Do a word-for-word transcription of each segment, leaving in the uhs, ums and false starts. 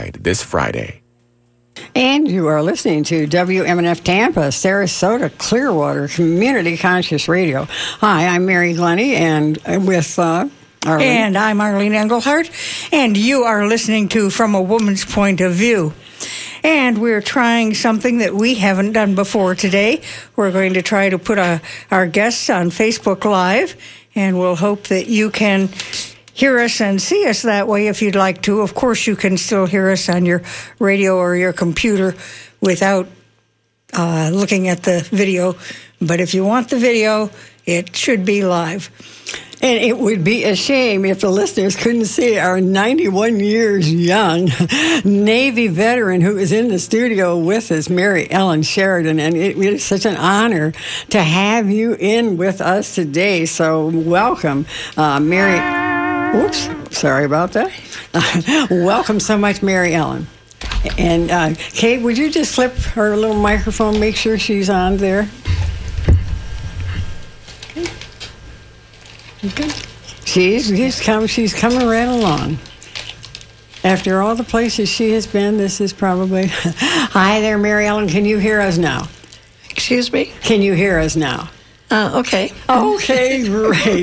Pride this Friday. And you are listening to W M N F Tampa, Sarasota, Clearwater Community Conscious Radio. Hi, I'm Mary Glenny, and with uh, Arlene. And I'm Arlene Engelhardt, and you are listening to From a Woman's Point of View. And we're trying something that we haven't done before today. We're going to try to put a, our guests on Facebook Live, and we'll hope that you can hear us and see us that way if you'd like to. Of course, you can still hear us on your radio or your computer without uh, looking at the video. But if you want the video, it should be live. And it would be a shame if the listeners couldn't see our ninety-one years young Navy veteran who is in the studio with us, Mary Ellen Sheridan. And it is such an honor to have you in with us today. So welcome, uh, Mary. Whoops, sorry about that. Uh, welcome so much, Mary Ellen. And uh, Kate, would you just flip her little microphone, make sure she's on there? Okay. She's, she's, come, she's coming right along. After all the places she has been, this is probably... Hi there, Mary Ellen. Can you hear us now? Excuse me? Can you hear us now? Uh, okay. Okay, great.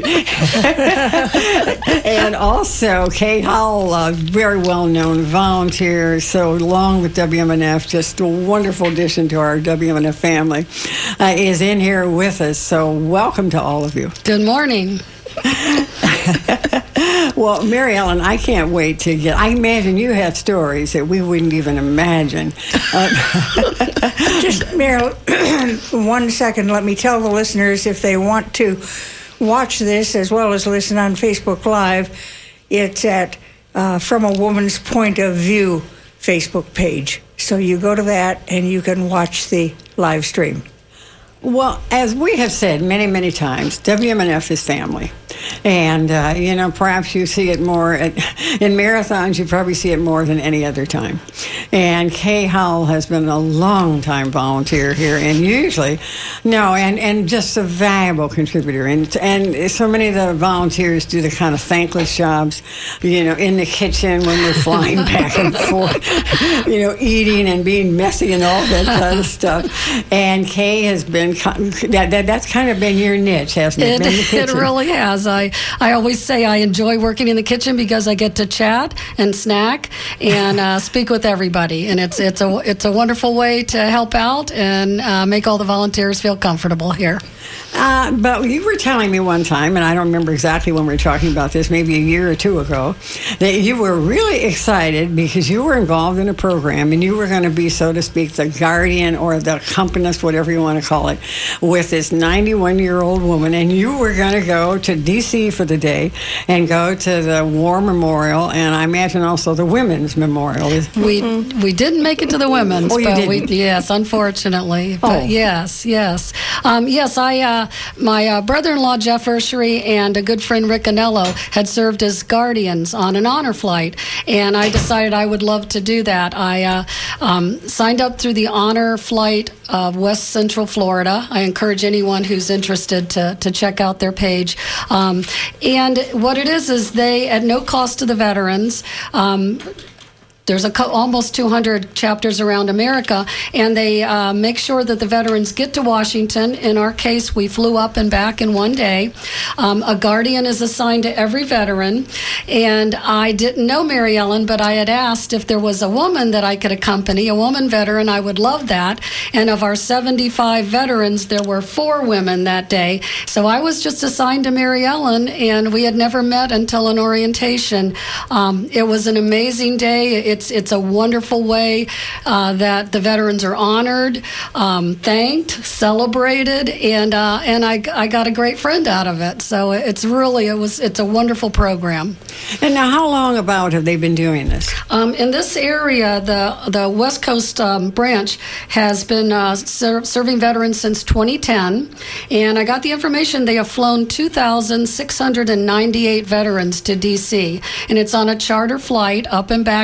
And also, Kate Howell, a very well-known volunteer, so long with W M N F, just a wonderful addition to our W M N F family, uh, is in here with us. So welcome to all of you. Good morning. Well, Mary Ellen, I can't wait to get... I imagine you have stories that we wouldn't even imagine. Uh, Just, Mary, one second. Let me tell the listeners, if they want to watch this as well as listen on Facebook Live, it's at uh, From a Woman's Point of View Facebook page. So you go to that and you can watch the live stream. Well, as we have said many, many times, W M N F is family. And, uh, you know, perhaps you see it more at, in marathons, you probably see it more than any other time. And Kay Howell has been a long-time volunteer here, and usually, no, and, and just a valuable contributor. And, and so many of the volunteers do the kind of thankless jobs, you know, in the kitchen when we're flying back and forth, you know, eating and being messy and all that kind of stuff. And Kay has been, that, that that's kind of been your niche, hasn't it? It, been the kitchen. It really has. I, I always say I enjoy working in the kitchen because I get to chat and snack and uh, speak with everybody, and it's it's a it's a wonderful way to help out and uh, make all the volunteers feel comfortable here. Uh, but you were telling me one time, and I don't remember exactly when we were talking about this, maybe a year or two ago, that you were really excited because you were involved in a program and you were going to be, so to speak, the guardian or the accompanist, whatever you want to call it, with this ninety-one-year-old woman, and you were going to go to D C for the day and go to the War Memorial, and I imagine also the Women's Memorial. We mm-hmm. we didn't make it to the women's, oh, you but didn't? we yes, unfortunately. Oh. But yes, yes, um, yes. I uh, my uh, brother-in-law Jeff Ursery and a good friend Rick Anello had served as guardians on an honor flight, and I decided I would love to do that. I uh, um, signed up through the honor flight of West Central Florida. I encourage anyone who's interested to to check out their page. Um, and what it is is they, at no cost to the veterans. Um, There's a co- almost two hundred chapters around America, and they uh, make sure that the veterans get to Washington. In our case, we flew up and back in one day. Um, a guardian is assigned to every veteran, and I didn't know Mary Ellen, but I had asked if there was a woman that I could accompany, a woman veteran. I would love that. And of our seventy-five veterans, there were four women that day. So I was just assigned to Mary Ellen, and we had never met until an orientation. Um, it was an amazing day. It It's it's a wonderful way uh, that the veterans are honored, um, thanked, celebrated, and uh, and I, I got a great friend out of it. So it's really it was it's a wonderful program. And now, how long about have they been doing this? Um, in this area, the the West Coast um, branch has been uh, ser- serving veterans since twenty ten, and I got the information they have flown two thousand six hundred ninety-eight veterans to D C, and it's on a charter flight up and back in a day.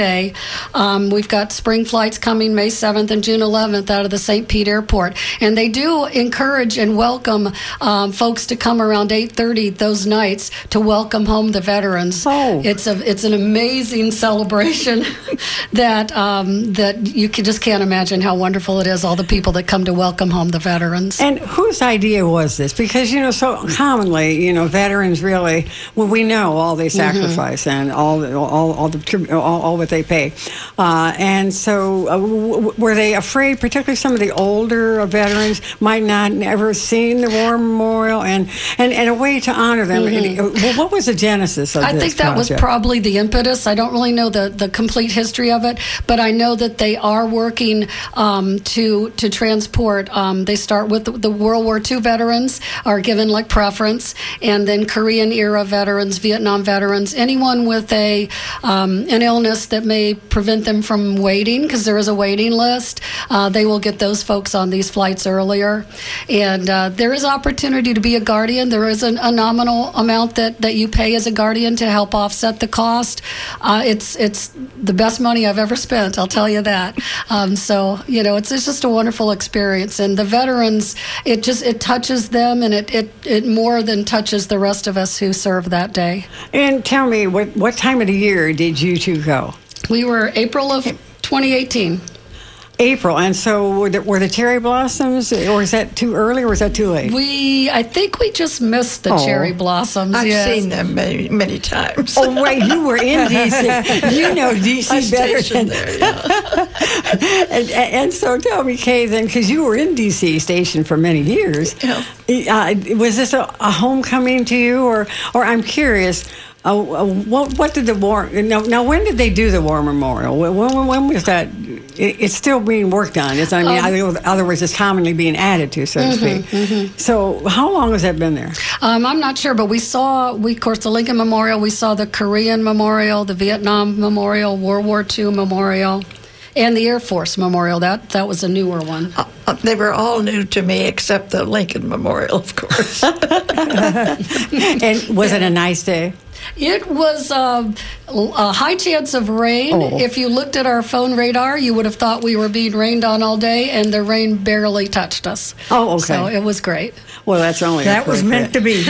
Day. Um, we've got spring flights coming May seventh and June eleventh out of the Saint Pete Airport. And they do encourage and welcome um, folks to come around eight thirty those nights to welcome home the veterans. Oh. It's a it's an amazing celebration that um, that you can, just can't imagine how wonderful it is, all the people that come to welcome home the veterans. And whose idea was this? Because, you know, so commonly, you know, veterans really, well, we know all they sacrifice mm-hmm. and all, all, all, the, all, all what they pay. Uh, and so uh, w- were they afraid, particularly some of the older veterans might not ever seen the War Memorial, and, and, and a way to honor them? Mm-hmm. And, well, what was the genesis of I this think that project? was probably the impetus. I don't really know the, the complete history of it, but I know that they are working um, to to transport. Um, they start with the, the World War Two veterans are given like preference, and then Korean era veterans, Vietnam veterans, anyone with a um, an illness that may prevent them from waiting, because there is a waiting list. Uh, they will get those folks on these flights earlier, and uh, there is opportunity to be a guardian. There is an, a nominal amount that, that you pay as a guardian to help offset the cost. Uh, it's it's the best money I've ever spent, I'll tell you that. Um, so, you know, it's, it's just a wonderful experience. And the veterans, it just, it touches them, and it, it, it more than touches the rest of us who serve that day. And tell me, what, what time of the year did you two go? We were April of twenty eighteen. April, and so were the, were the cherry blossoms, or is that too early, or is that too late? We, I think we just missed the Oh. cherry blossoms. I've yes. seen them many, many times. Oh, right, you were in D C. You know D C I'm better stationed than there, yeah. and, and so tell me, Kay, then, because you were in D C stationed for many years. Yeah. Uh, was this a, a homecoming to you, or, or I'm curious, uh, what what did the war? Now, now, when did they do the War Memorial? When, when, when was that? It, it's still being worked on. It's, I mean, um, in other words, it's commonly being added to, so to speak. Mm-hmm, mm-hmm. So, how long has that been there? Um, I'm not sure, but we saw, we of course, the Lincoln Memorial. We saw the Korean Memorial, the Vietnam Memorial, World War Two Memorial, and the Air Force Memorial. That that was a newer one. Uh, uh, they were all new to me except the Lincoln Memorial, of course. And was it a nice day? It was uh, a high chance of rain. Oh. If you looked at our phone radar, you would have thought we were being rained on all day, and the rain barely touched us. Oh, okay. So it was great. Well, that's only That was meant to be.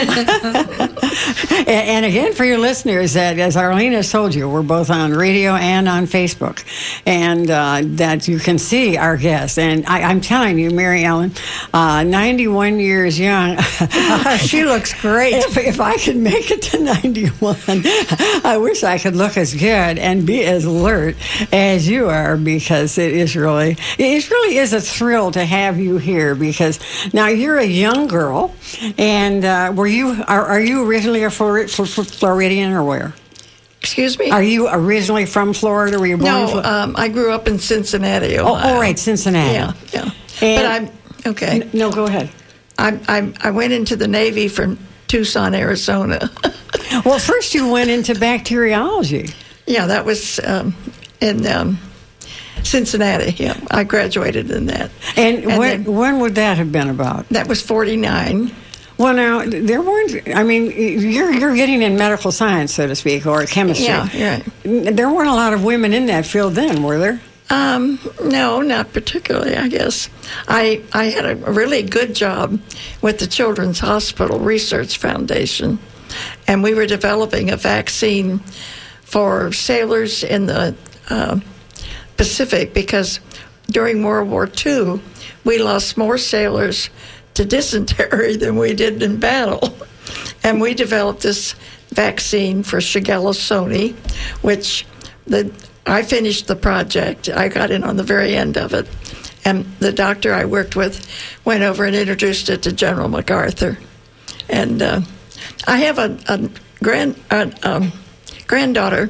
and, and again, for your listeners, that as Arlene has told you, we're both on radio and on Facebook, and uh, that you can see our guests. And I, I'm telling you, Mary Ellen, uh, ninety-one years young. She looks great. If, if I could make it to ninety-one, I wish I could look as good and be as alert as you are, because it is really, it really is a thrill to have you here. Because now you're a young girl. And uh, were you are, are you originally a Flor- Fl- Fl- Floridian, or where? Excuse me? Are you originally from Florida? Were you born in No, Florida? um, I grew up in Cincinnati, Oh, Ohio. all right, Cincinnati. Yeah, yeah. And- but I'm, okay. N- no, go ahead. I, I, I went into the Navy from Tucson, Arizona. Well, first you went into bacteriology. Yeah, that was um, in um, Cincinnati. Yeah, I graduated in that. And, And when, then- when would that have been about? That was forty-nine. Well, now, there weren't, I mean, you're you're getting in medical science, so to speak, or chemistry. Yeah, you're right. There weren't a lot of women in that field then, were there? Um, no, not particularly, I guess. I, I had a really good job with the Children's Hospital Research Foundation, and we were developing a vaccine for sailors in the uh, Pacific, because during World War Two, we lost more sailors to dysentery than we did in battle. And we developed this vaccine for Shigella Sony, which the I finished the project. I got in on the very end of it. And the doctor I worked with went over and introduced it to General MacArthur. And uh, I have a, a grand uh, um, granddaughter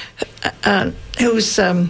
uh, who's um,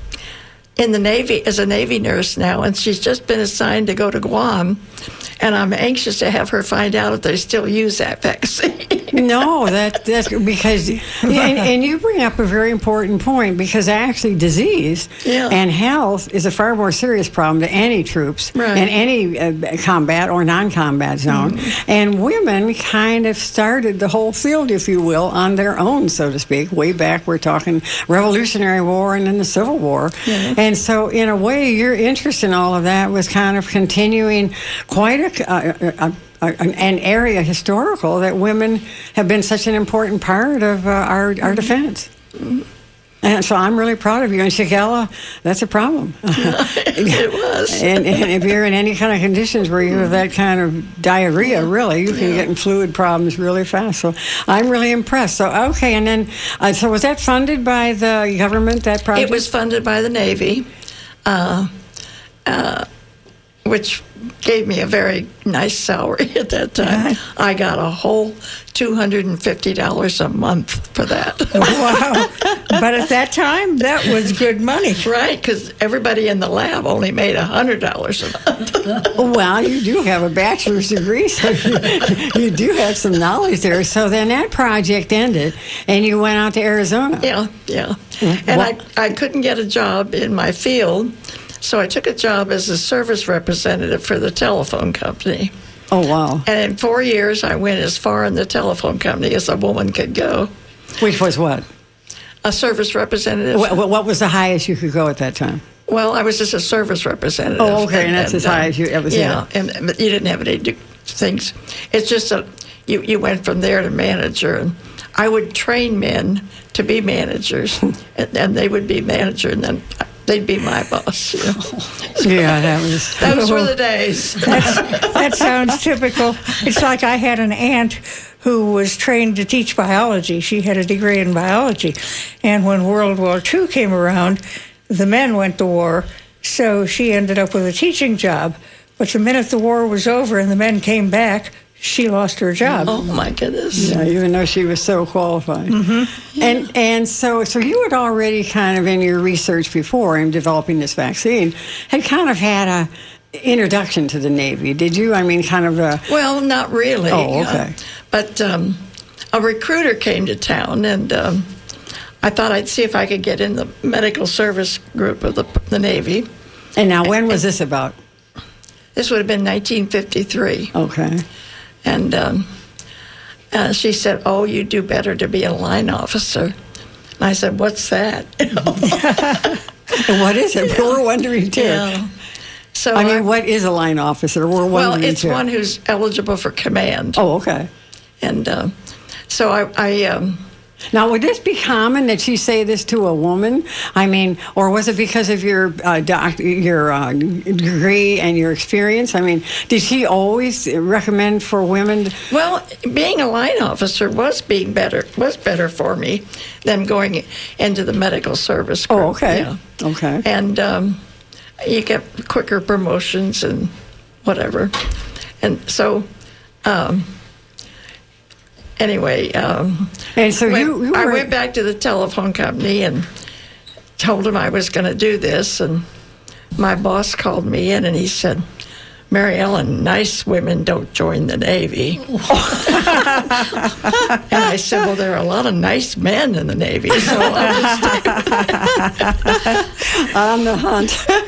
in the Navy, as a Navy nurse now, and she's just been assigned to go to Guam. And I'm anxious to have her find out if they still use that vaccine. No, that that's because, and, and you bring up a very important point, because actually disease Yeah. and health is a far more serious problem to any troops Right. in any uh, combat or non-combat zone. Mm-hmm. And women kind of started the whole field, if you will, on their own, so to speak. Way back, we're talking Revolutionary War and then the Civil War. Yeah. And so, in a way, your interest in all of that was kind of continuing quite a, a, a an an area historical that women have been such an important part of uh, our, our defense. And so I'm really proud of you. And Shigella, that's a problem. It was. and, and if you're in any kind of conditions where you have that kind of diarrhea, really, you can Yeah. get in fluid problems really fast. So I'm really impressed. So, okay, and then, uh, so was that funded by the government, that project? It was funded by the Navy, uh, uh, which gave me a very nice salary at that time. I got a whole two hundred fifty dollars a month for that. Wow. But at that time, that was good money. Right, because everybody in the lab only made one hundred dollars a month. Well, you do have a bachelor's degree, so you, you do have some knowledge there. So then that project ended, and you went out to Arizona. Yeah, yeah. And I, I couldn't get a job in my field, so I took a job as a service representative for the telephone company. Oh, wow. And in four years, I went as far in the telephone company as a woman could go. Which was what? A service representative. What, what was the highest you could go at that time? Well, I was just a service representative. Oh, okay, and that's as high as you ever said. Yeah, and, and you didn't have any do- things. It's just a you, you went from there to manager, and I would train men to be managers, and, and they would be manager, and then they'd be my boss. You know? Yeah, that was. Those were the days. That sounds typical. It's like I had an aunt who was trained to teach biology. She had a degree in biology. And when World War Two came around, the men went to war, so she ended up with a teaching job. But the minute the war was over and the men came back, she lost her job. Oh my goodness. Yeah, even though she was so qualified. Mm-hmm. And and so so you had already kind of in your research before in developing this vaccine had kind of had a introduction to the Navy, did you? I mean, kind of a. Well, not really. Oh, okay. Uh, but um, a recruiter came to town, and um, I thought I'd see if I could get in the medical service group of the, the Navy. And now, when was this about? This would have been nineteen fifty-three. Okay. And um, uh, she said, "Oh, you do better to be a line officer." And I said, "What's that?" And what is it? Yeah. We're wondering too. Yeah. So I mean, what is a line officer? We're well, wondering it's too. one who's eligible for command. Oh, okay. And uh, so I, I um, Now, would this be common that she say this to a woman? I mean, or was it because of your uh, doc, your uh, degree and your experience? I mean, did she always recommend for women? To, well, being a line officer was being better was better for me than going into the medical service group. oh, okay. Yeah. Okay. And um, you get quicker promotions and whatever. And so, um, anyway, um, And so when you, you I were, went back to the telephone company and told him I was going to do this. And my boss called me in and he said, "Mary Ellen, nice women don't join the Navy." And I said, "Well, there are a lot of nice men in the Navy, so I'll just on the hunt.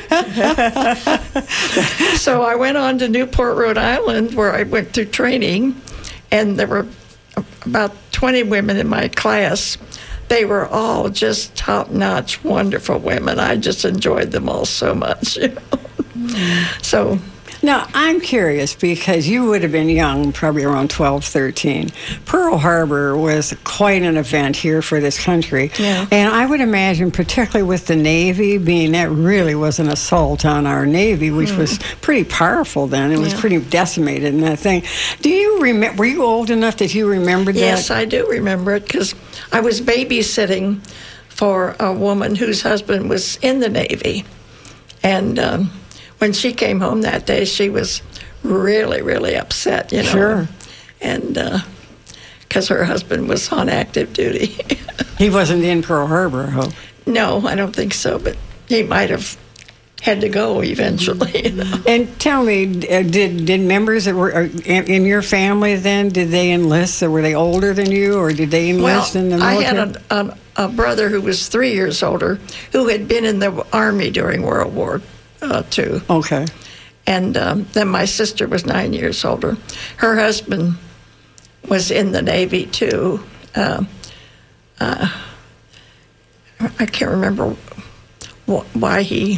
So I went on to Newport, Rhode Island, where I went through training, and there were about twenty women in my class. They were all just top-notch, wonderful women. I just enjoyed them all so much. You know? So Now, I'm curious because you would have been young, probably around twelve, thirteen. Pearl Harbor was quite an event here for this country. Yeah. And I would imagine, particularly with the Navy, being that really was an assault on our Navy, which mm. was pretty powerful then. It was Yeah. pretty decimated in that thing. Do you remember, were you old enough that you remembered yes, that? I do remember it because I was babysitting for a woman whose husband was in the Navy. And um, when she came home that day, she was really, really upset, you know. Sure. And because her husband was on active duty. He wasn't in Pearl Harbor, I hope. No, I don't think so, but he might have had to go eventually. And tell me, uh, did did members that were uh, in, in your family then, did they enlist, or were they older than you, or did they enlist well, in the I military? had a, a, a brother who was three years older who had been in the Army during World War uh, Two. Okay. And um, then my sister was nine years older. Her husband was in the Navy, too. Uh, uh, I can't remember wh- why he...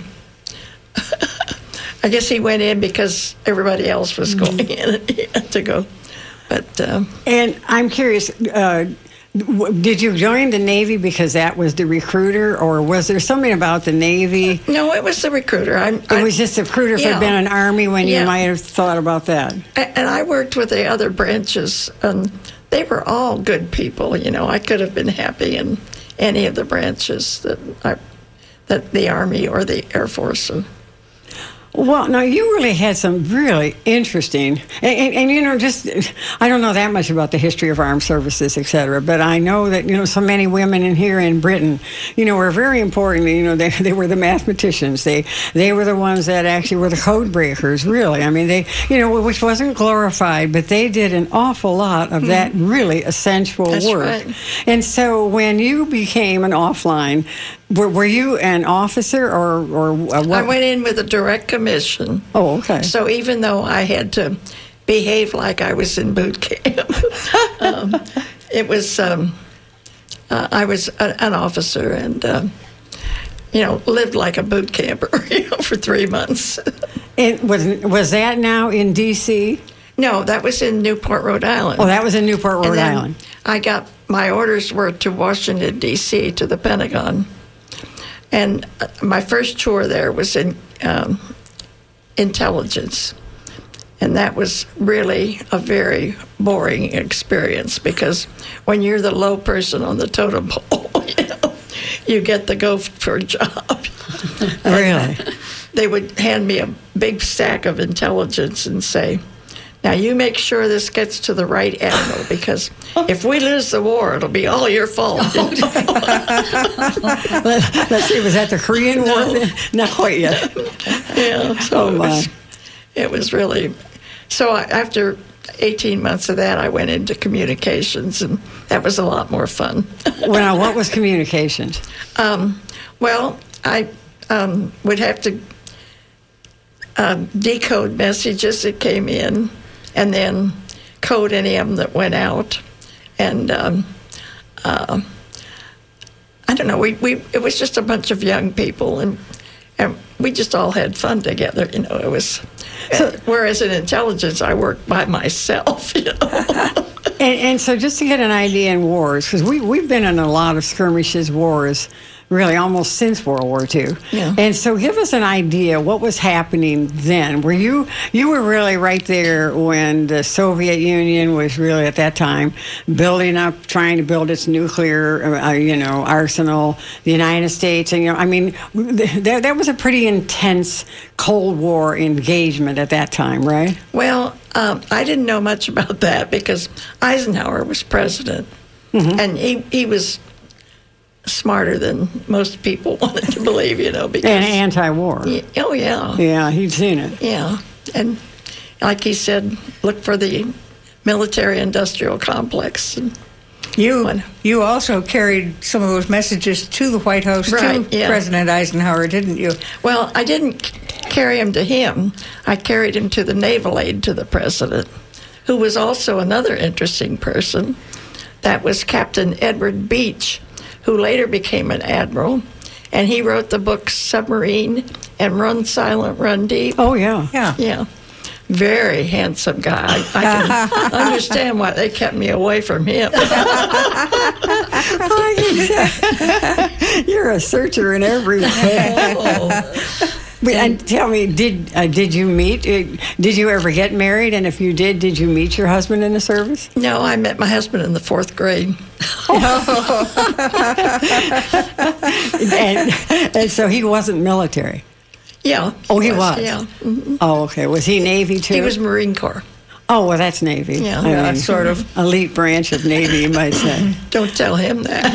I guess he went in because everybody else was going in and he had to go. But um, And I'm curious, uh, w- did you join the Navy because that was the recruiter, or was there something about the Navy? no, it was the recruiter. I'm, It was just the recruiter if yeah. had been an Army when Yeah. you might have thought about that. And I worked with the other branches, and they were all good people. You know, I could have been happy in any of the branches that I, that the Army or the Air Force. And, Well, now you really had some really interesting, and, and, and you know, just I don't know that much about the history of armed services, et cetera, but I know that, you know, so many women in here in Britain, you know, were very important. You know, they, they were the mathematicians. They they were the ones that actually were the code breakers, really. I mean, they, you know, which wasn't glorified, but they did an awful lot of that really essential That's work. right. And so when you became an offline, were, were you an officer or, or uh, what? I went in with a direct commission. Oh, okay. So even though I had to behave like I was in boot camp, um, it was um, uh, I was a, an officer and um, you know lived like a boot camper, you know, for three months. It was was that now in D C? No, that was in Newport, Rhode Island. Oh, that was in Newport, Rhode And then Island. I got my orders were to Washington D C to the Pentagon, and uh, my first tour there was in um, intelligence, and that was really a very boring experience because when you're the low person on the totem pole, you know, you get the go for a job. Really? They would hand me a big stack of intelligence and say, now you make sure this gets to the right admiral because if we lose the war, it'll be all your fault. Let, let's see, was that the Korean War? then? Not quite yet. Yeah, so Oh, it, my. was, it was really... So I, after eighteen months of that, I went into communications, and that was a lot more fun. Well, what was communications? Um, well, I um, would have to um, decode messages that came in and then code any of them that went out. And um, uh, I don't know, we, we it was just a bunch of young people, and, and we just all had fun together. You know, it was... So, whereas in intelligence, I worked by myself, you know. and, and so just to get an idea in wars, because we, we've been in a lot of skirmishes, wars, really almost since World War Two. Yeah. And so give us an idea what was happening then. Were you you were really right there when the Soviet Union was really at that time building up, trying to build its nuclear, uh, you know, arsenal. The United States, and you know, I mean, that that was a pretty intense Cold War engagement at that time, right? Well, um, I didn't know much about that because Eisenhower was president, Mm-hmm. and he he was smarter than most people wanted to believe, you know, because... And anti-war. Yeah, oh, yeah. Yeah, he'd seen it. Yeah. And like he said, look for the military-industrial complex. And You One. you also carried some of those messages to the White House Right, to yeah. President Eisenhower, didn't you? Well, I didn't c- carry him to him. I carried him to the naval aide to the president, who was also another interesting person. That was Captain Edward Beach, who later became an admiral, and he wrote the books Submarine and Run Silent, Run Deep. Oh, yeah. Yeah. Yeah. Very handsome guy. I, I can understand why they kept me away from him. You're a searcher in every way. But, and tell me, did uh, did you meet? Uh, did you ever get married? And if you did, did you meet your husband in the service? No, I met my husband in the fourth grade. and, and so he wasn't military. Yeah. Oh, he was? Yeah. Mhm. Oh, okay. Was he Navy too? He was Marine Corps. Oh, well, that's Navy. Yeah, I yeah, mean, sort of. elite branch of Navy, you might say. Don't tell him that.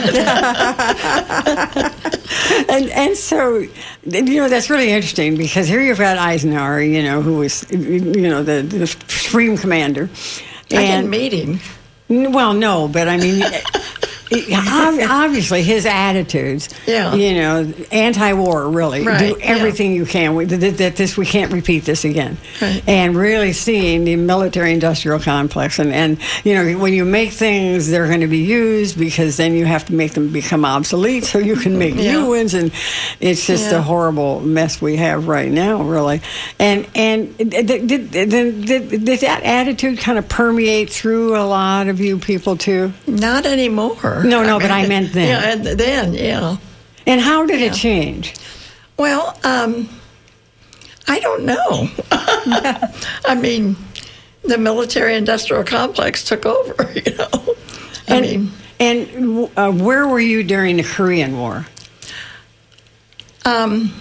and and so, you know, that's really interesting because here you've got Eisenhower, you know, who was, you know, the, the supreme commander. I didn't meet him. Well, no, but I mean, obviously his attitudes, Yeah. you know, anti-war, really. Right, Do everything you can. We, that, that this, we can't repeat this again. Right. And really seeing the military-industrial complex. And, and, you know, when you make things, they're going to be used because then you have to make them become obsolete so you can make Yeah. new ones. And it's just Yeah. a horrible mess we have right now, really. And, and did, did, did, did, did that attitude kind of permeate through a lot of you people, too? Not anymore. No, no, but I meant then. Yeah, and then, yeah. And how did it Yeah. change? Well, um, I don't know. I mean, the military-industrial complex took over, you know. I And, mean, and uh, where were you during the Korean War? um,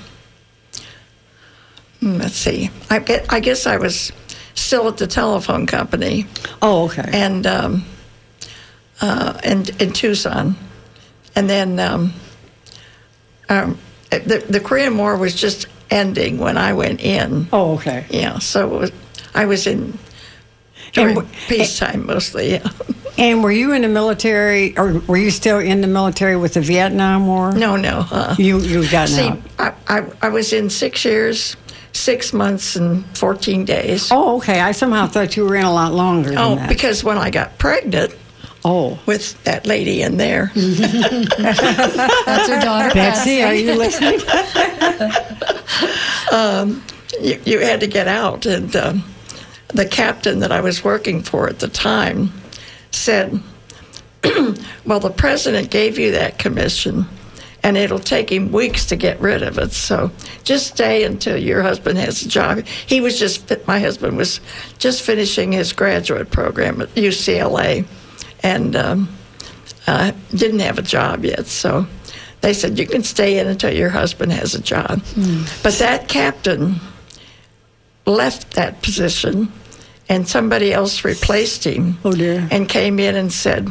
let's see. I, gue- I guess I was still at the telephone company. Oh, okay. and um, uh, and in Tucson, and then um, um, the the Korean War was just ending when I went in. oh, okay. Yeah, so it was, I was in during w- peacetime mostly. Yeah. And were you in the military, or were you still in the military with the Vietnam War? No, no. Uh, You you gotten see, out. I, I I was in six years, six months, and fourteen days. Oh, okay. I somehow thought you were in a lot longer than Oh, that. because when I got pregnant oh, with that lady in there. That's her daughter, Betsy, are you listening? you, you had to get out. And um, the captain that I was working for at the time said, well, the president gave you that commission, and it'll take him weeks to get rid of it. So just stay until your husband has a job. He was just, my husband was just finishing his graduate program at U C L A and um, uh, didn't have a job yet. So they said, you can stay in until your husband has a job. Mm. But that captain left that position, and somebody else replaced him. Oh, dear. And came in and said,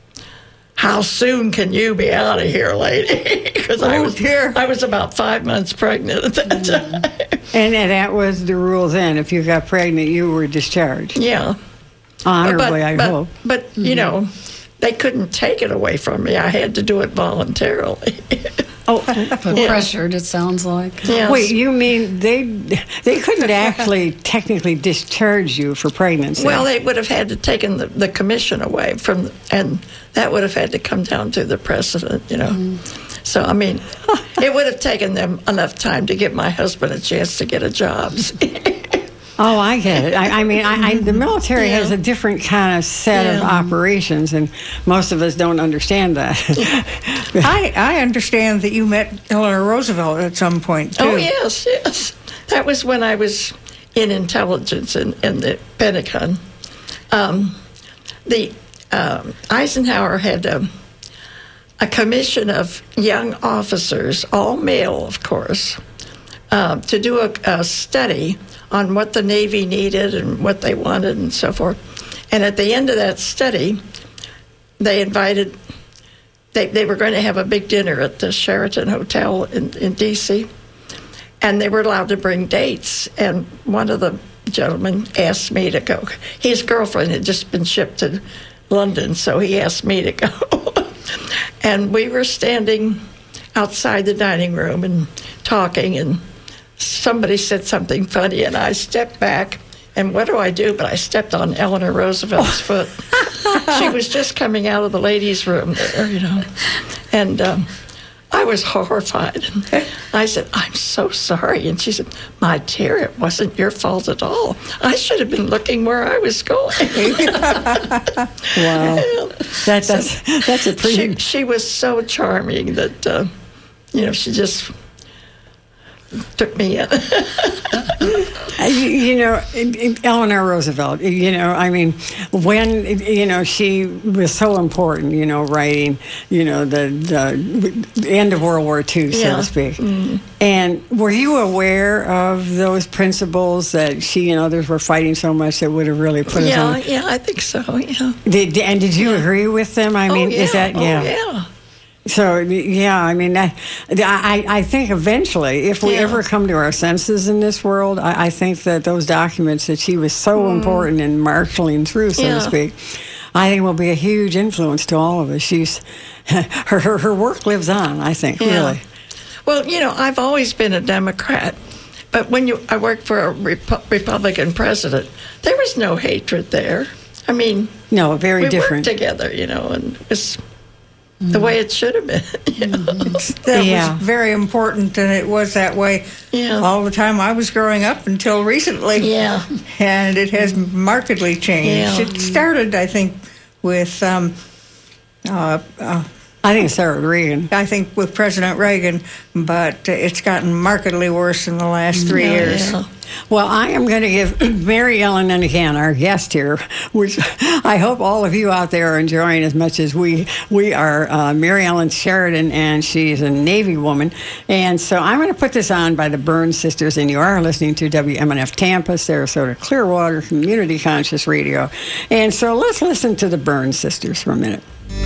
how soon can you be out of here, lady? Because I Oh, was dear. I was about five months pregnant at that time. And that was the rule then. If you got pregnant, you were discharged. Yeah. Honorably, but, I but, hope. But, you know, they couldn't take it away from me. I had to do it voluntarily. Oh, But pressured, it sounds like. Yes. wait, you mean they they couldn't actually technically discharge you for pregnancy? Well, they would have had to taken the, the commission away from, the, and that would have had to come down to the president, you know. Mm. So, I mean, it would have taken them enough time to give my husband a chance to get a job. Oh, I get it. I, I mean, I, I, the military Yeah. has a different kind of set of Yeah. operations, and most of us don't understand that. I, I understand that you met Eleanor Roosevelt at some point, too. Oh, yes, yes. That was when I was in intelligence in, in the Pentagon. Um, the um, Eisenhower had a, a commission of young officers, all male, of course, uh, to do a, a study on what the Navy needed and what they wanted and so forth. And at the end of that study, they invited, they, they were going to have a big dinner at the Sheraton Hotel in, in D C, and they were allowed to bring dates. And one of the gentlemen asked me to go. His girlfriend had just been shipped to London, so he asked me to go. And we were standing outside the dining room and talking, and somebody said something funny, and I stepped back, and what do I do? But I stepped on Eleanor Roosevelt's foot. She was just coming out of the ladies' room there, you know. And um, I was horrified. I said, I'm so sorry. And she said, my dear, it wasn't your fault at all. I should have been looking where I was going. Wow. That, that's, that's a pretty... She, she was so charming that, uh, you know, she just took me in. you, you know, Eleanor Roosevelt, you know, I mean, when, you know, she was so important, you know, writing, you know, the, the end of World War Two, so Yeah. to speak. Mm. And were you aware of those principles that she and others were fighting so much that would have really put us Yeah, on? yeah, I think so, yeah. Did, and did you agree with them? I mean, oh, yeah. is that, yeah. Oh, yeah. So, yeah, I mean, I, I, I think eventually, if we Yeah. ever come to our senses in this world, I, I think that those documents that she was so important in marshaling through, so Yeah. to speak, I think will be a huge influence to all of us. She's, her, her, her work lives on, I think, Yeah. really. Well, you know, I've always been a Democrat, but when you I worked for a Repu- Republican president, there was no hatred there. I mean, No, very we different. worked together, you know, and it was the way it should have been. You know? That Yeah. was very important, and it was that way Yeah. all the time I was growing up until recently. Yeah. And it has markedly changed. Yeah. It started, I think, with, um, uh, uh, I think Sarah Reagan. I think, with President Reagan, but it's gotten markedly worse in the last three Yeah, years. yeah. Well, I am going to give Mary Ellen Enican, our guest here, which I hope all of you out there are enjoying as much as we we are. Uh, Mary Ellen Sheridan, and she's a Navy woman. And so I'm going to put this on by the Burns Sisters, and you are listening to W M N F Tampa, Sarasota, Clearwater, Community Conscious Radio. And so let's listen to the Burns Sisters for a minute.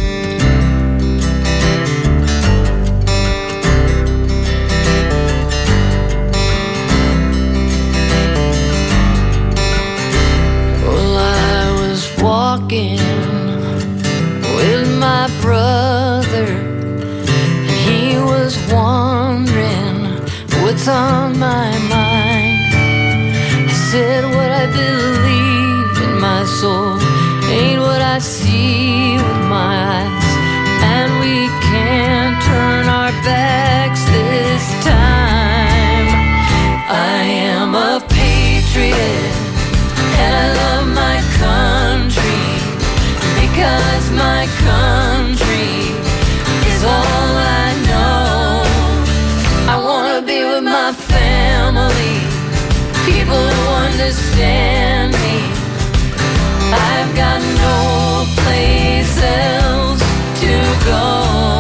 Walking with my brother, and he was wondering what's on my mind. I said what I believe in my soul ain't what I see with my eyes, and we can't turn our backs this time. I am a patriot, and I love my country, because my country is all I know. I wanna be with my family, people who understand me. I've got no place else to go.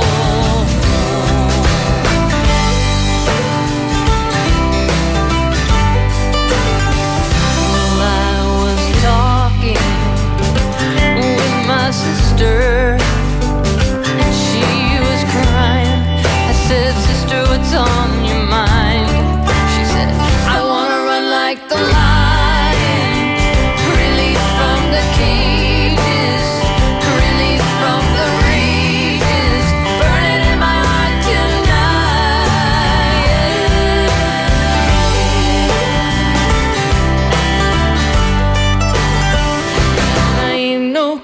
Sister, and she was crying. I said, sister, what's on your mind? She said, I wanna run like the lion, released from the cages, released from the rages, burning in my heart tonight. I ain't no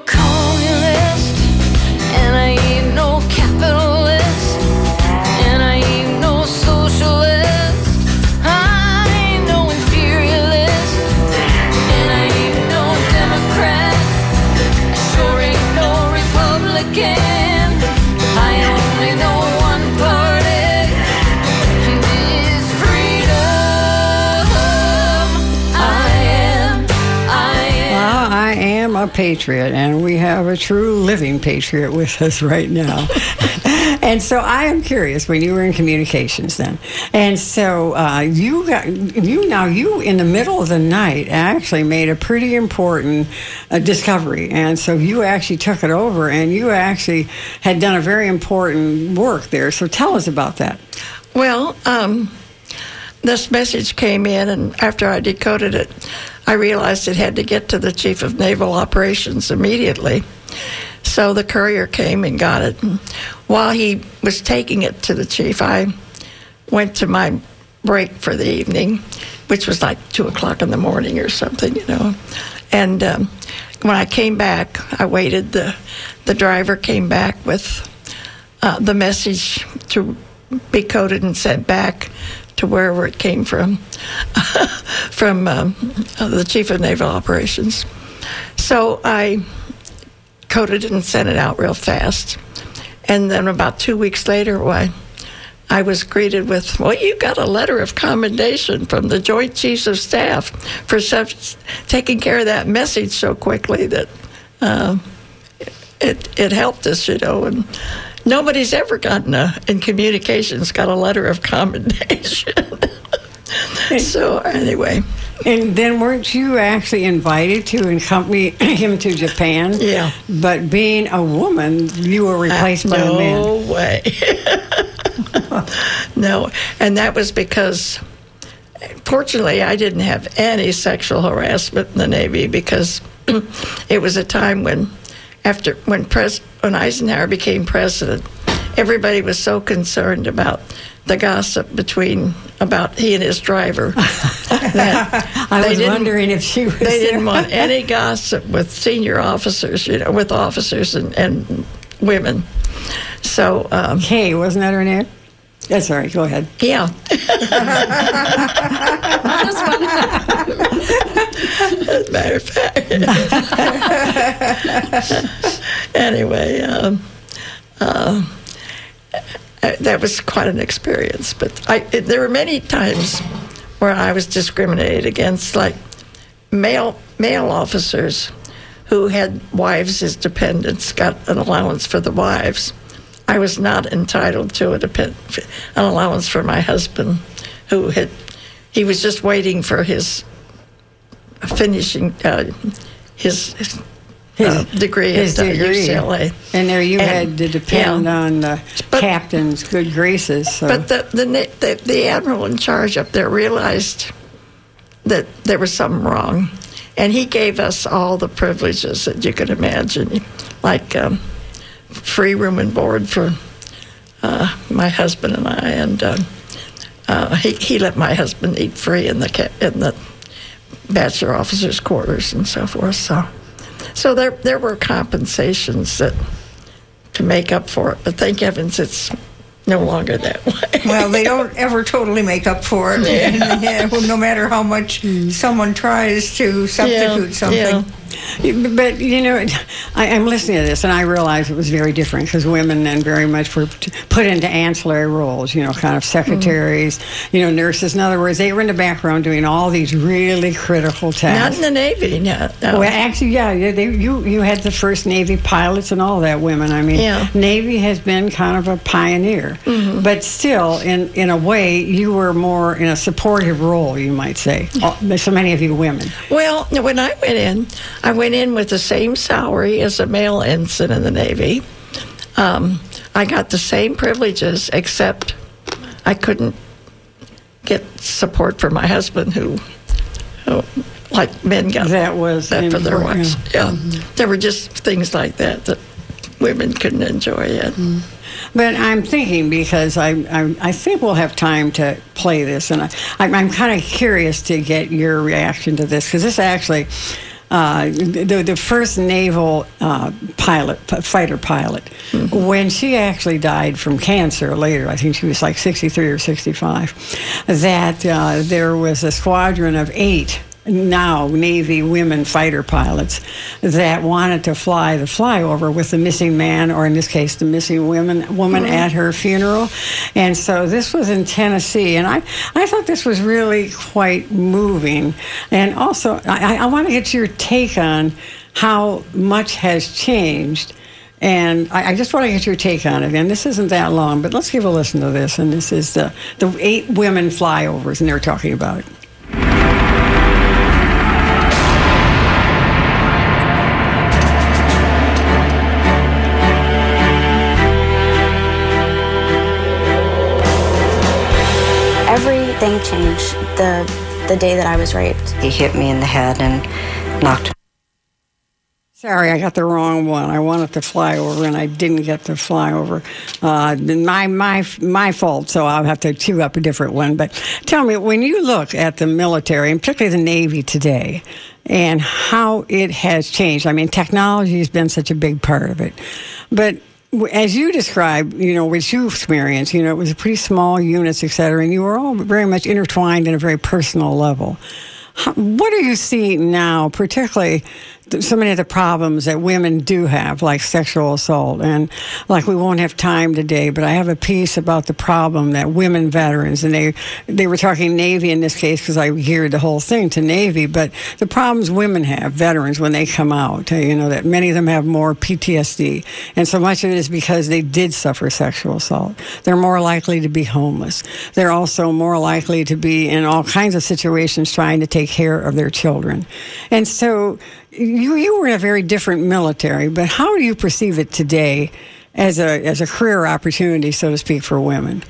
and I ain't no capitalist, and I ain't no socialist, I ain't no imperialist, and I ain't no Democrat, I sure ain't no Republican, I only know one party, and it is freedom. I am, I am. Well, I am a patriot, and we have a true living patriot with us right now. And so I am curious, when you were in communications then, and so uh, you got you now you in the middle of the night actually made a pretty important uh, discovery, and so you actually took it over, and you actually had done a very important work there. So tell us about that. Well, um, this message came in, and after I decoded it, I realized it had to get to the Chief of Naval Operations immediately. So the courier came and got it. And while he was taking it to the chief, I went to my break for the evening, which was like two o'clock in the morning or something, you know. And um, when I came back, I waited. The the driver came back with uh, the message to be coded and sent back to wherever it came from, from um, uh, the Chief of Naval Operations. So I coded it and sent it out real fast. And then about two weeks later, why, I was greeted with, well, you got a letter of commendation from the Joint Chiefs of Staff for such, taking care of that message so quickly that uh, it it helped us, you know. And nobody's ever gotten a, in communications, got a letter of commendation. So anyway. And then weren't you actually invited to accompany him to Japan? Yeah. But being a woman, you were replaced uh, by no a man. No way. No. And that was because, fortunately, I didn't have any sexual harassment in the Navy, because it was a time when, after when pres when Eisenhower became president, everybody was so concerned about the gossip between about he and his driver. That I was wondering if she was. They there. didn't want any gossip with senior officers, you know, with officers and, and women. So, um, Kay, wasn't that her name? That's all right. Go ahead. yeah. As a matter of fact. Anyway, um, uh, that was quite an experience. But I, it, there were many times where I was discriminated against, like male male officers who had wives as dependents got an allowance for the wives. I was not entitled to a depend, an allowance for my husband, who had he was just waiting for his finishing uh, his. his Uh, degree his at uh, degree. U C L A. And there you And, had to depend yeah. on the But- captain's good graces. So. But the, the the the admiral in charge up there realized that there was something wrong, and he gave us all the privileges that you could imagine, like um, free room and board for uh, my husband and I, and uh, uh, he he let my husband eat free in the ca- in the bachelor officers' quarters and so forth. So. So there there were compensations that to make up for it, but thank heavens it's no longer that way. Well, they don't ever totally make up for it, and, yeah, well, no matter how much someone tries to substitute Yeah, something. yeah. But, you know, I, I'm listening to this, and I realize it was very different because women then very much were t- put into ancillary roles, you know, kind of secretaries, mm. you know, nurses. In other words, they were in the background doing all these really critical tasks. Not in the Navy, no. no. Well, actually, yeah, yeah they, you you had the first Navy pilots and all that women. I mean, Yeah. Navy has been kind of a pioneer. Mm-hmm. But still, in, in a way, you were more in a supportive role, you might say. Oh, there's so many of you women. Well, when I went in, I went in with the same salary as a male ensign in the Navy. Um, I got the same privileges, except I couldn't get support for my husband, who, who like men got That was that for their important. wives. Yeah, mm-hmm. There were just things like that that women couldn't enjoy yet. Mm. But I'm thinking, because I, I I think we'll have time to play this, and I, I'm, I'm kind of curious to get your reaction to this, because this actually, uh, the, the first naval uh, pilot, fighter pilot, mm-hmm. when she actually died from cancer later, I think she was like sixty-three or sixty-five, that uh, there was a squadron of eight now Navy women fighter pilots that wanted to fly the flyover with the missing man, or in this case, the missing woman, woman mm-hmm. at her funeral. And so this was in Tennessee, and I, I thought this was really quite moving. And also, I, I want to get your take on how much has changed. And I, I just want to get your take on it. And this isn't that long, but let's give a listen to this. And this is the, the eight women flyovers, and they're talking about it. Everything changed the the day that I was raped. He hit me in the head and knocked. Sorry, I got the wrong one. I wanted to fly over, and I didn't get the flyover. Uh, my my my fault. So I'll have to chew up a different one. But tell me, when you look at the military, and particularly the Navy today, and how it has changed. I mean, technology has been such a big part of it, but as you described, you know, what you experienced, you know, it was pretty small units, et cetera, and you were all very much intertwined in a very personal level. How, what are you seeing now, particularly so many of the problems that women do have, like sexual assault. And like we won't have time today, but I have a piece about the problem that women veterans, and they they were talking Navy in this case because I geared the whole thing to Navy, but the problems women have, veterans, when they come out, you know, that many of them have more P T S D. And so much of it is because they did suffer sexual assault. They're more likely to be homeless. They're also more likely to be in all kinds of situations trying to take care of their children. And so you you were in a very different military, but how do you perceive it today as a as a career opportunity, so to speak, for women?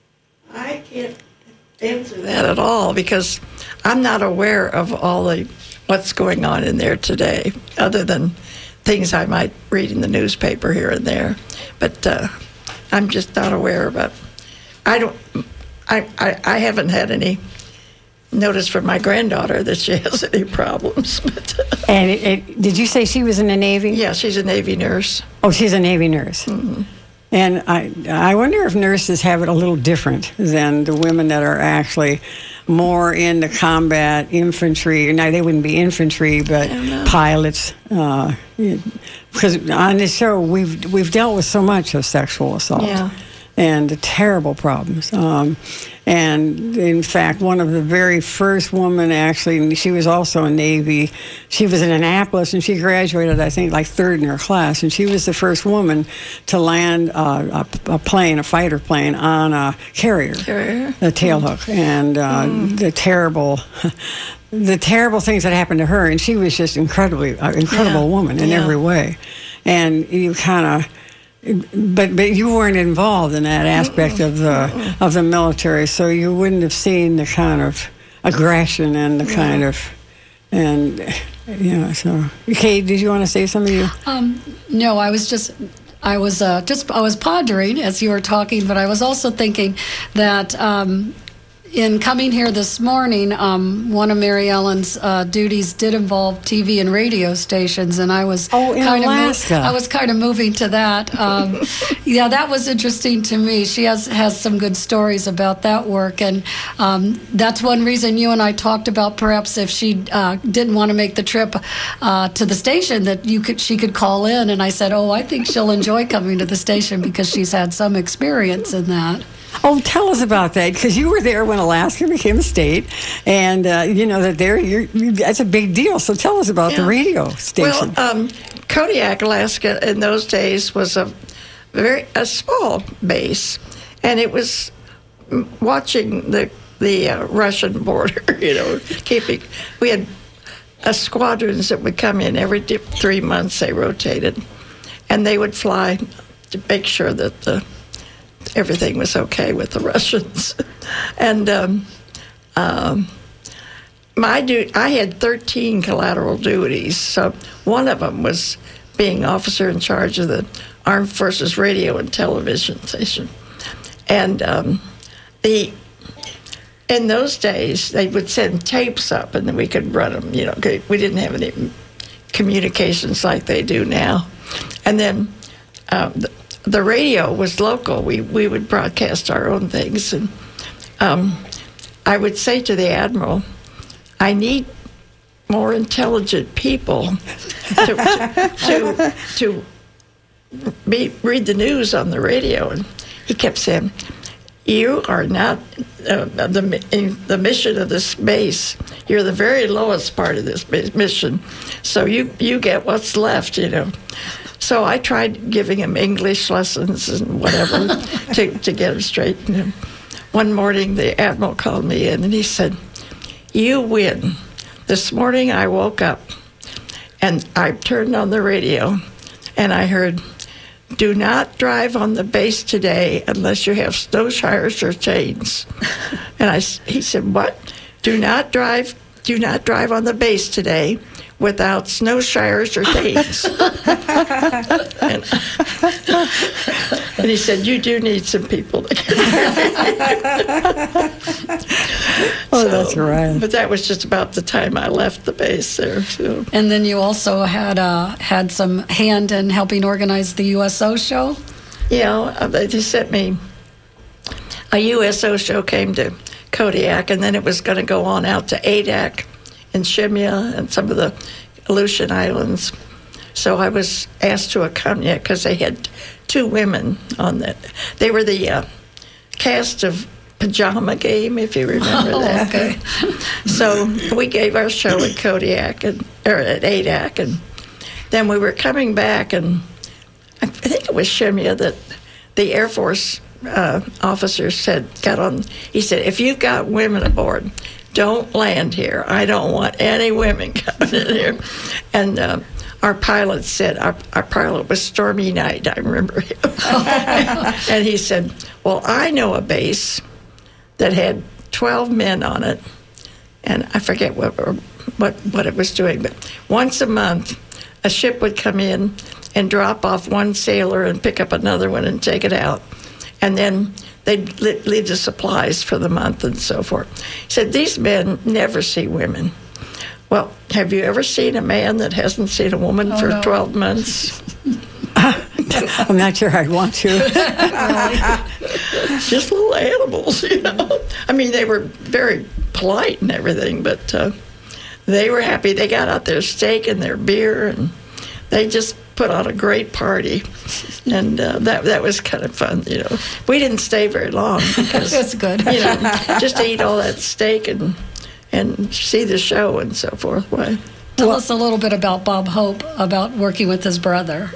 I can't answer that at all because I'm not aware of all the what's going on in there today, other than things I might read in the newspaper here and there. But uh, I'm just not aware of it. I don't. I, I I haven't had any notice from my granddaughter that she has any problems. But, uh, and it, it, did you say she was in the Navy? Yeah, she's a Navy nurse. Oh, she's a Navy nurse. Mm-hmm. And I I wonder if nurses have it a little different than the women that are actually more in the combat infantry. Now, they wouldn't be infantry, but pilots. Uh, because on this show, we've we've dealt with so much of sexual assault. Yeah. And the terrible problems. Um, and in fact, one of the very first women, actually, she was also a Navy. She was in Annapolis, and she graduated, I think, like third in her class. And she was the first woman to land uh, a, a plane, a fighter plane, on a carrier, Carrier. the tailhook. And uh, Mm. the terrible... the terrible things that happened to her. And she was just incredibly, uh, incredible Yeah. woman in Yeah. every way. And you kind of... But but you weren't involved in that aspect of the of the military, so you wouldn't have seen the kind of aggression and the kind of and you know. So, Kate, did you want to say something? You? Um, no, I was just, I was uh, just, I was pondering as you were talking, but I was also thinking that. Um, In coming here this morning, um, one of Mary Ellen's uh, duties did involve T V and radio stations, and I was Oh, in kind Alaska. of mo- I was kind of moving to that. Um, yeah, that was interesting to me. She has has some good stories about that work, and um, that's one reason you and I talked about perhaps if she uh, didn't want to make the trip uh, to the station, that you could she could call in. And I said, oh, I think she'll enjoy coming to the station because she's had some experience in that. Oh, tell us about that, because you were there when Alaska became a state, and uh, you know that there you're, you, that's a big deal. So tell us about Yeah. the radio station. Well, um, Kodiak, Alaska, in those days was a very a small base, and it was watching the the uh, Russian border. You know, keeping we had uh, squadrons that would come in every di- three months. They rotated, and they would fly to make sure that the everything was okay with the Russians. And um, um, my du- I had thirteen collateral duties. So one of them was being officer in charge of the Armed Forces Radio and Television Station. And um, the in those days, they would send tapes up, and then we could run them. You know, we didn't have any communications like they do now. And then um, the, the radio was local. We we would broadcast our own things, and um, I would say to the admiral, "I need more intelligent people to to, to, to be, read the news on the radio." And he kept saying, "You are not uh, the in the mission of this base. You're the very lowest part of this mission, so you you get what's left, you know." So I tried giving him English lessons and whatever to, to get him straight. And one morning, the admiral called me in, and he said, "You win. This morning I woke up, and I turned on the radio, and I heard, 'Do not drive on the base today unless you have snow shires or chains.'" And I, he said, "What? Do not drive, do not drive on the base today without snow shires or chains." and, and he said, "You do need some people to get Oh, so, that's right. But that was just about the time I left the base there. So. And then you also had uh, had some hand in helping organize the U S O show? Yeah, they just sent me, a U S O show came to Kodiak, and then it was going to go on out to A D A C and Shemya and some of the Aleutian Islands. So I was asked to accompany it because they had two women on that. They were the uh, cast of Pajama Game, if you remember Oh, that. okay. So we gave our show at Kodiak, and, or at A D A C, and then we were coming back, and I think it was Shemya that the Air Force uh, officer said, got on, he said, if you've got women aboard, don't land here. I don't want any women coming in here. And uh, our pilot said, our, our pilot was Stormy Knight, I remember him. And he said, well, I know a base that had twelve men on it, and I forget what what what it was doing, but once a month, a ship would come in and drop off one sailor and pick up another one and take it out, and then they'd leave the supplies for the month and so forth. He said, these men never see women. Well, have you ever seen a man that hasn't seen a woman Oh, for no. twelve months? I'm not sure I'd want to. Just little animals, you know. I mean, they were very polite and everything, but uh, they were happy. They got out their steak and their beer, and they just put on a great party, and uh, that that was kind of fun, you know. We didn't stay very long because That's good. you know, just to eat all that steak and and see the show and so forth. Why? Tell us a little bit about Bob Hope, about working with his brother.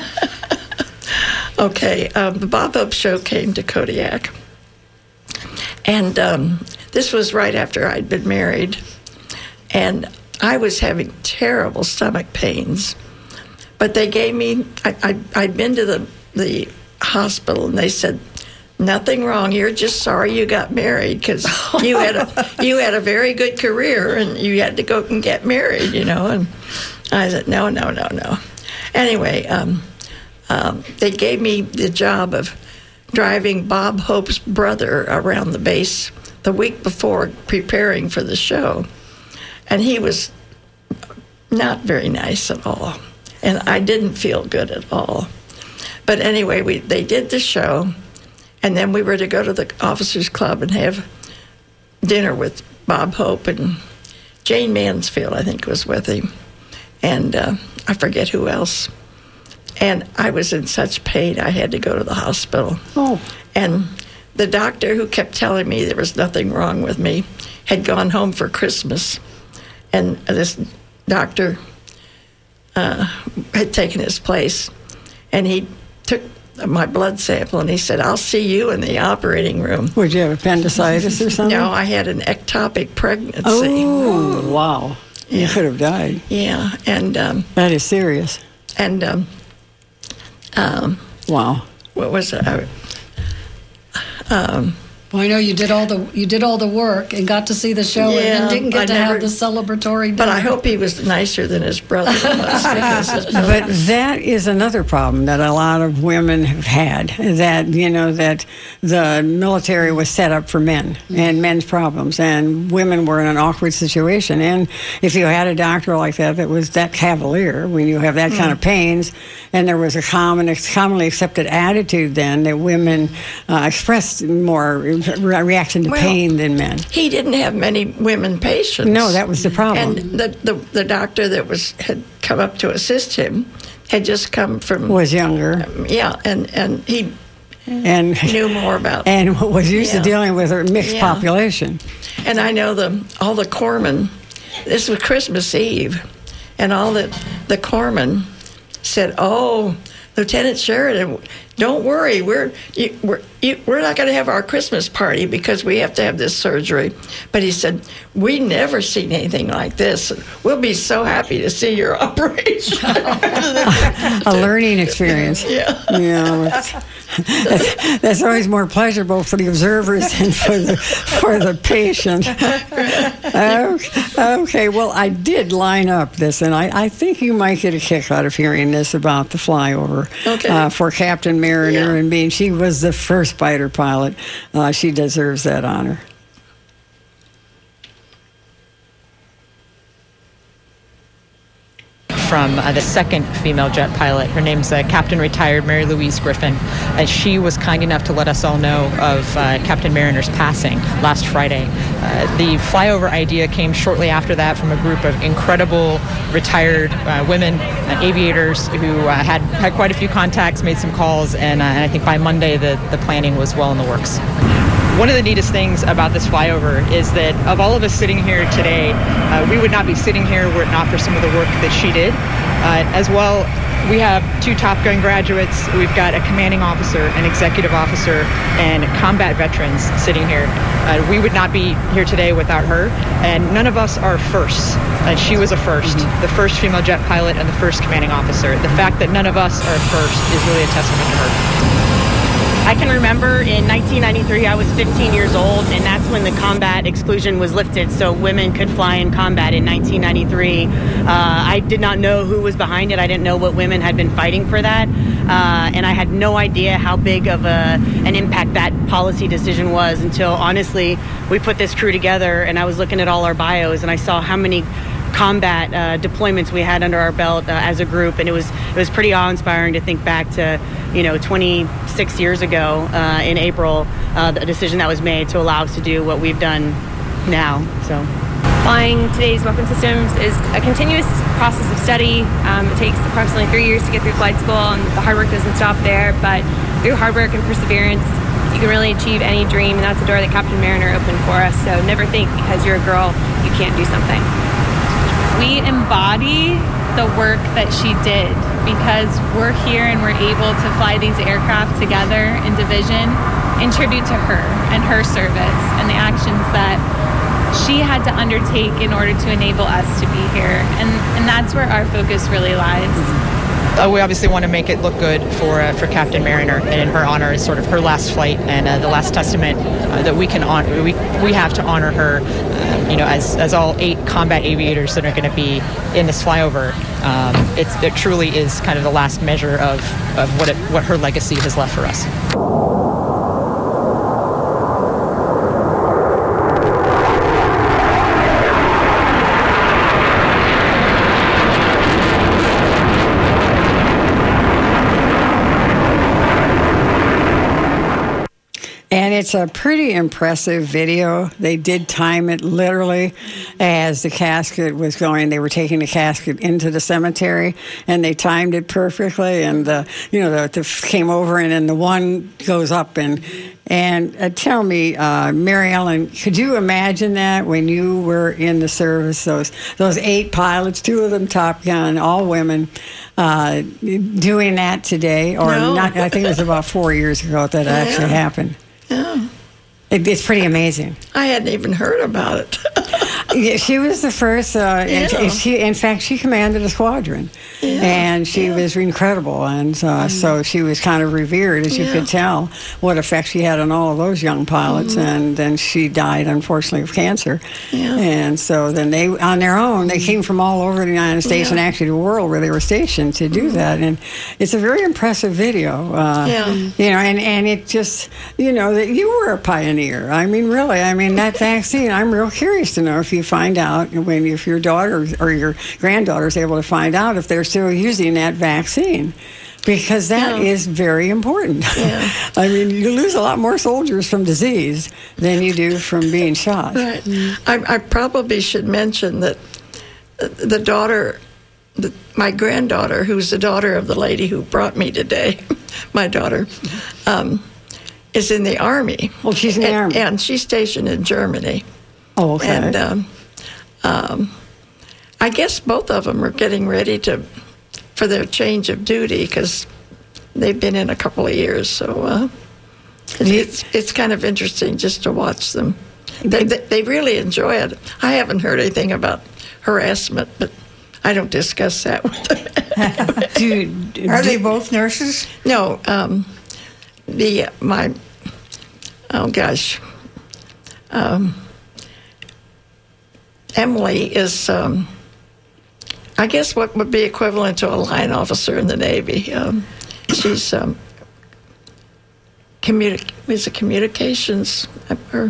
Okay, um, the Bob Hope Show came to Kodiak, and um, this was right after I'd been married, and I was having terrible stomach pains. But they gave me, I, I, I'd been to the, the hospital, and they said, nothing wrong, you're just sorry you got married, because you had a you had a very good career, and you had to go and get married, you know. And I said, no, no, no, no. Anyway, um, um, they gave me the job of driving Bob Hope's brother around the base the week before, preparing for the show. And he was not very nice at all. And I didn't feel good at all. But anyway, we they did the show, and then we were to go to the Officers Club and have dinner with Bob Hope, and Jane Mansfield, I think, was with him. And uh, I forget who else. And I was in such pain, I had to go to the hospital. Oh. And the doctor who kept telling me there was nothing wrong with me had gone home for Christmas. And this doctor uh, had taken his place. And he took my blood sample, and he said, I'll see you in the operating room. Would you have appendicitis or something? No, I had an ectopic pregnancy. Oh, wow. You Yeah. could have died. Yeah, and um, That is serious. and um, um, Wow. what was it? I, um, Well, I know you did all the you did all the work and got to see the show, and Yeah, then didn't get I to never- have the celebratory dinner. but I hope he was nicer than his brother was. Because his brother But that is another problem that a lot of women have had, that, you know, that the military was set up for men and men's problems, and women were in an awkward situation. And if you had a doctor like that that was that cavalier, when you have that kind of pains, and there was a common, commonly accepted attitude then that women uh, expressed more re- reaction to Well, pain than men. he didn't have many women patients. No, that was the problem. And the, the the doctor that was had come up to assist him had just come from Was younger yeah, and and he and knew more about and was used Yeah. to dealing with a mixed Yeah. population. And I know the all the corpsmen. This was Christmas Eve, and all the the corpsmen said, "Oh, Lieutenant Sheridan, don't worry. We're you, we're you, we're not going to have our Christmas party because we have to have this surgery." But he said, "We never seen anything like this. We'll be so happy to see your operation." A learning experience. Yeah. You know, it's, that's, that's always more pleasurable for the observers than for the for the patient. Okay, okay, well, I did line up this, and I, I think you might get a kick out of hearing this about the flyover. Okay. Uh, for Captain Mariner, Yeah. and being she was the first fighter pilot, uh, she deserves that honor. from uh, the second female jet pilot. Her name's uh, Captain Retired Mary Louise Griffin, and she was kind enough to let us all know of uh, Captain Mariner's passing last Friday. Uh, the flyover idea came shortly after that from a group of incredible retired uh, women uh, aviators who uh, had, had quite a few contacts, made some calls, and, uh, and I think by Monday the, the planning was well in the works. One of the neatest things about this flyover is that of all of us sitting here today, uh, we would not be sitting here were it not for some of the work that she did. Uh, as well, we have two Top Gun graduates. We've got a commanding officer, an executive officer, and combat veterans sitting here. Uh, we would not be here today without her, and none of us are firsts. And she was a first, mm-hmm. the first female jet pilot and the first commanding officer. The fact that none of us are first is really a testament to her. I can remember in nineteen ninety-three, I was fifteen years old, and that's when the combat exclusion was lifted, so women could fly in combat in nineteen ninety-three. Uh, I did not know who was behind it. I didn't know what women had been fighting for that, uh, and I had no idea how big of a, an impact that policy decision was until, honestly, we put this crew together, and I was looking at all our bios, and I saw how many combat uh, deployments we had under our belt uh, as a group, and it was it was pretty awe-inspiring to think back to, you know, twenty-six years ago uh, in April, uh, the decision that was made to allow us to do what we've done now. So, flying today's weapon systems is a continuous process of study. Um, it takes approximately three years to get through flight school, and the hard work doesn't stop there. But through hard work and perseverance, you can really achieve any dream, and that's a door that Captain Mariner opened for us. So never think because you're a girl you can't do something. We embody the work that she did because we're here and we're able to fly these aircraft together in division in tribute to her and her service and the actions that she had to undertake in order to enable us to be here. And, and that's where our focus really lies. Uh, we obviously want to make it look good for uh, for Captain Mariner, and in her honor is sort of her last flight and uh, the last testament uh, that we can honor. We we have to honor her, uh, you know, as as all eight combat aviators that are going to be in this flyover. Um, it's, it truly is kind of the last measure of of what it, what her legacy has left for us. And it's a pretty impressive video. They did time it literally as the casket was going. They were taking the casket into the cemetery, and they timed it perfectly. And the, you know, the, the came over, and then the one goes up. And and uh, tell me, uh, Mary Ellen, could you imagine that when you were in the service? Those those eight pilots, two of them Top Gun, all women, uh, doing that today, or No. not? I think it was about four years ago that Yeah. actually happened. Yeah. It, it's pretty amazing. I hadn't even heard about it. Yeah, she was the first. Uh, and Yeah. she, in fact, she commanded a squadron, Yeah, and she yeah. was incredible. And uh, so she was kind of revered, as you Yeah. could tell, what effect she had on all of those young pilots. And then she died, unfortunately, of cancer. Yeah. And so then they, on their own, they came from all over the United States Yeah. and actually the world where they were stationed to do that. And it's a very impressive video. Uh, Yeah. You know, and, and it just, you know, that you were a pioneer. I mean, really, I mean, that vaccine, I'm real curious to know if you find out when, if your daughter or your granddaughter is able to find out if they're still using that vaccine. Because that Yeah. is very important. Yeah. I mean, you lose a lot more soldiers from disease than you do from being shot. Right. I, I probably should mention that the daughter, the, my granddaughter, who's the daughter of the lady who brought me today, my daughter, um, is in the Army. Well, she's in the and, Army. And she's stationed in Germany. Oh, okay. And um, um, I guess both of them are getting ready to for their change of duty because they've been in a couple of years. So uh, it's, it's it's kind of interesting just to watch them. They, they they really enjoy it. I haven't heard anything about harassment, but I don't discuss that with them. do, Are do- they both nurses? No, um, the my oh gosh, um, Emily is. Um, I guess what would be equivalent to a line officer in the Navy. Um, she's um, communi- is a communications, or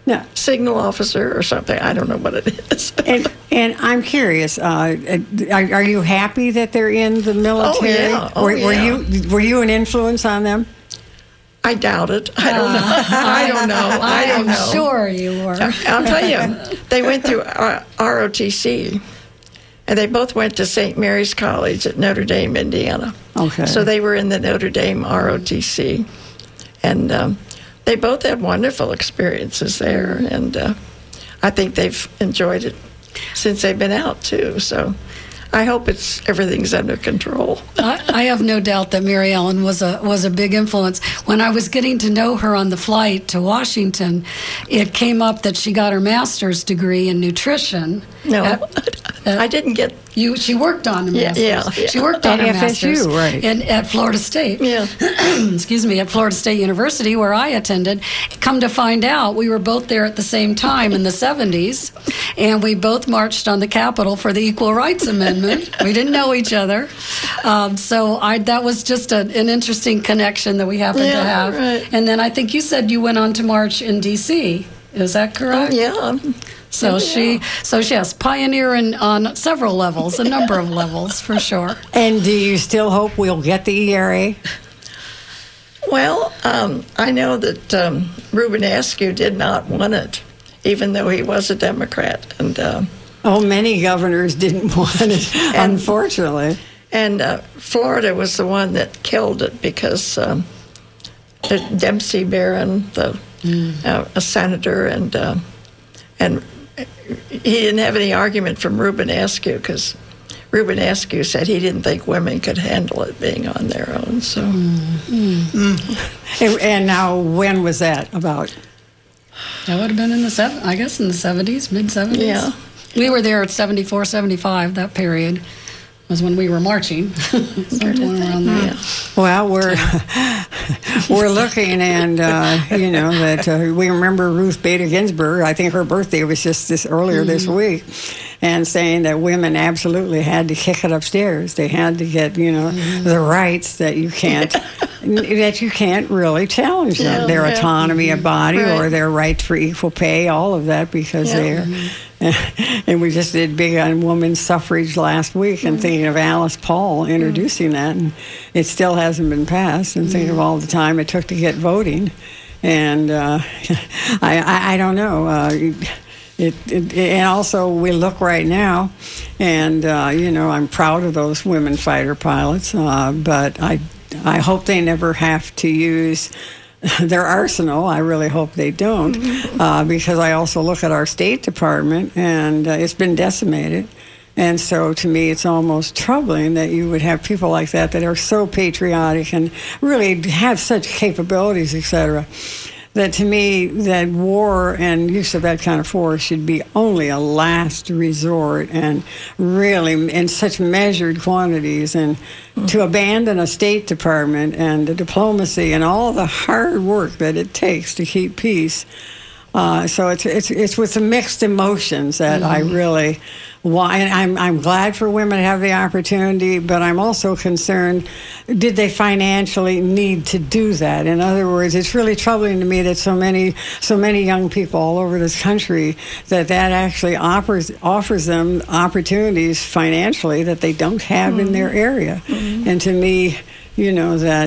No. signal officer or something. I don't know what it is. And, and I'm curious, uh, are, are you happy that they're in the military? Oh, yeah. Oh, were, were yeah. you were you an influence on them? I doubt it. I don't know. I don't know. I don't I'm know. sure you were. I'll tell you, they went through R O T C, and they both went to Saint Mary's College at Notre Dame, Indiana. Okay. So they were in the Notre Dame R O T C, and um, they both had wonderful experiences there, and uh, I think they've enjoyed it since they've been out too. So I hope it's everything's under control. I, I have no doubt that Mary Ellen was a was a big influence. When I was getting to know her on the flight to Washington, it came up that she got her master's degree in nutrition. No, at, I didn't get. You, she worked on a Yeah, master's. yeah, yeah. She worked on At her F S U, master's right. in, at Florida State. Yeah. Excuse me, at Florida State University, where I attended. Come to find out, we were both there at the same time in the seventies, and we both marched on the Capitol for the Equal Rights Amendment. We didn't know each other, um, so I that was just a, an interesting connection that we happened Yeah, to have. right. And then I think you said you went on to march in D C. Is that correct? Oh, yeah. So she, so yes, pioneering on several levels, a number of levels for sure. And do you still hope we'll get the E R A? Well, um, I know that um, Reuben Askew did not want it, even though he was a Democrat, and uh, Oh, many governors didn't want it, And- unfortunately. and uh, Florida was the one that killed it because um, the Dempsey Barron, the uh, a senator, and uh, and he didn't have any argument from Reuben Askew because Reuben Askew said he didn't think women could handle it being on their own. So. And, and now, when was that about? That would have been in the seven, I guess, in the seventies, mid seventies. Yeah. We were there at seventy-four, seventy-five. That period was when we were marching. Sometime around there. Yeah. Well, we're we're looking, and uh, you know that uh, we remember Ruth Bader Ginsburg. I think her birthday was just this earlier Mm-hmm. this week, and saying that women absolutely had to kick it upstairs. They had to get you know Mm-hmm. the rights that you can't that you can't really challenge them. Yeah, their yeah. autonomy of body Right. or their right for equal pay, all of that because Yeah. they're. And we just did big on women's suffrage last week, and thinking of Alice Paul introducing that, and it still hasn't been passed. And thinking of all the time it took to get voting, and uh, I, I I don't know. Uh, it, it and also we look right now, and uh, you know I'm proud of those women fighter pilots, uh, but I I hope they never have to use their arsenal. I really hope they don't, uh, because I also look at our State Department, and uh, it's been decimated. And so to me, it's almost troubling that you would have people like that that are so patriotic and really have such capabilities, et cetera, that to me, that war and use of that kind of force should be only a last resort, and really in such measured quantities. And to abandon a State Department and the diplomacy and all the hard work that it takes to keep peace. Uh, so it's it's it's with the mixed emotions that I really want. And I'm I'm glad for women to have the opportunity, but I'm also concerned: did they financially need to do that? In other words, it's really troubling to me that so many so many young people all over this country that that actually offers offers them opportunities financially that they don't have in their area. And to me, you know that.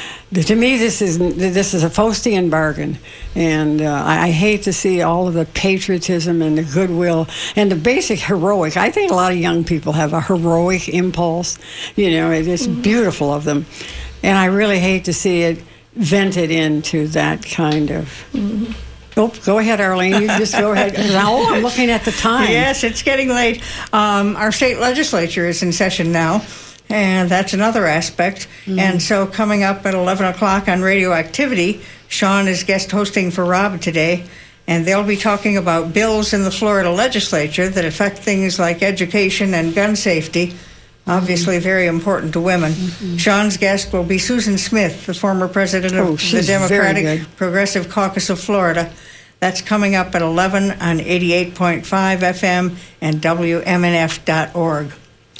To me, this is this is a Faustian bargain, and uh, I, I hate to see all of the patriotism and the goodwill and the basic heroic. I think a lot of young people have a heroic impulse. You know, it is beautiful of them, and I really hate to see it vented into that kind of. Mm-hmm. Oh, go ahead, Arlene. You just go ahead. Oh, I'm looking at the time. Yes, it's getting late. Um, our state legislature is in session now. And that's another aspect. Mm-hmm. And so coming up at eleven o'clock on Radioactivity, Sean is guest hosting for Rob today, and they'll be talking about bills in the Florida legislature that affect things like education and gun safety, obviously mm-hmm. very important to women. Mm-hmm. Sean's guest will be Susan Smith, the former president of oh, the Democratic Progressive Caucus of Florida. That's coming up at eleven on eighty-eight point five F M and W M N F dot org.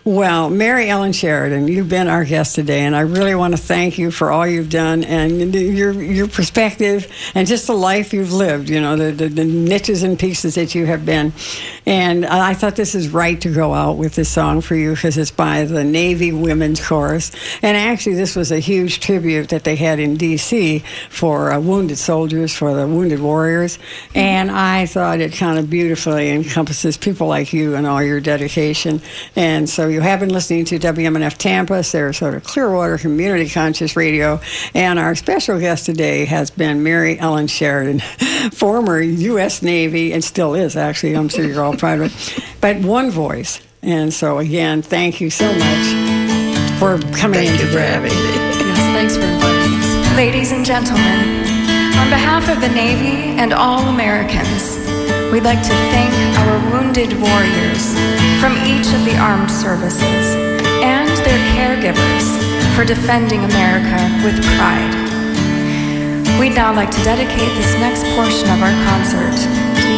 Well, Mary Ellen Sheridan, you've been our guest today, and I really want to thank you for all you've done and your your perspective and just the life you've lived, you know, the, the, the niches and pieces that you have been. And I thought this is right to go out with this song for you because it's by the Navy Women's Chorus. And actually, this was a huge tribute that they had in D C for uh, wounded soldiers, for the wounded warriors. And I thought it kind of beautifully encompasses people like you and all your dedication. And so you have been listening to W M N F Tampa, Sarasota, Clearwater Community Conscious Radio. And our special guest today has been Mary Ellen Sheridan, former U S Navy, and still is, actually. I'm sure you're all proud of it. But one voice. And so, again, thank you so much for coming Thank in you today. for having me. Yes, thanks for inviting us. Ladies and gentlemen, on behalf of the Navy and all Americans, we'd like to thank our wounded warriors from each of the armed services and their caregivers for defending America with pride. We'd now like to dedicate this next portion of our concert to